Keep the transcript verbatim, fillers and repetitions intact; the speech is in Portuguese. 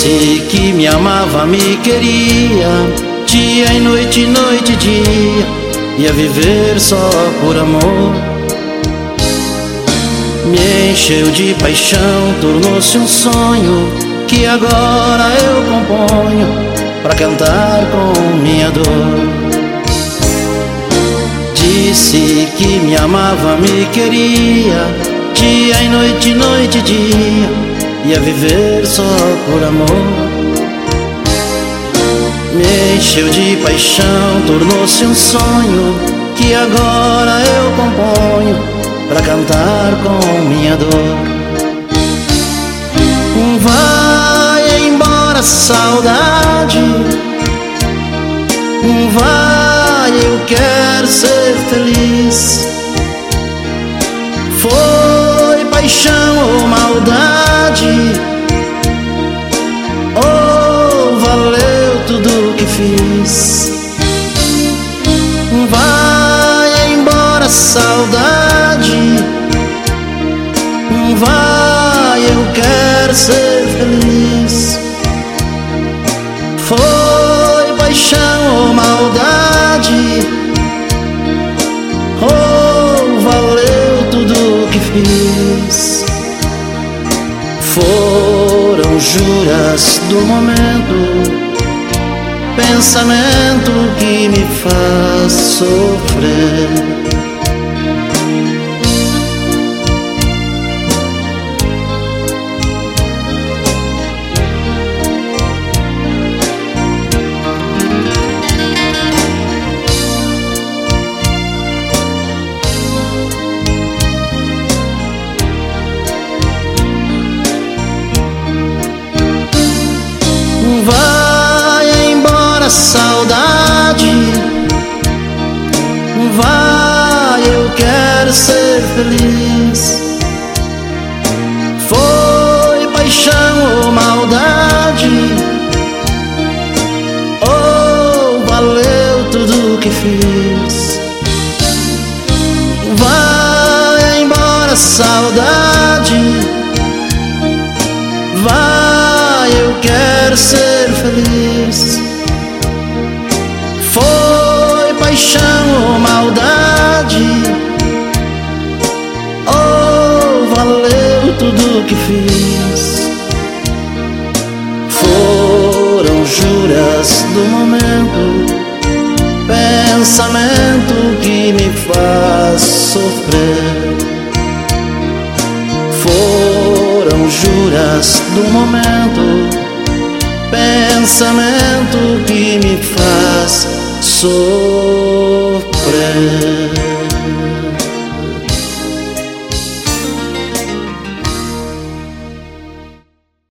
Disse que me amava, me queria, dia e noite, noite e dia, ia viver só por amor. Me encheu de paixão, tornou-se um sonho que agora eu componho pra cantar com minha dor. Disse que me amava, me queria, dia e noite, noite e dia, ia viver só por amor. Me encheu de paixão, tornou-se um sonho que agora eu componho pra cantar com minha dor. Vai embora saudade, vai, eu quero ser feliz. Foi paixão ou maldade, oh, valeu tudo que fiz. Vai embora saudade, vai, eu quero ser feliz. Foi paixão ou maldade, oh, valeu tudo que fiz. Foram juras do momento, pensamento que me faz sofrer. Vai embora saudade, vai, eu quero ser feliz. Foi paixão ou maldade, oh, valeu tudo que fiz. Vai embora saudade, vai, eu quero ser feliz. Foi paixão ou maldade, oh, valeu tudo que fiz. Foram juras do momento, pensamento que me faz sofrer. Foram juras do momento, pensamento que me faz sofrer.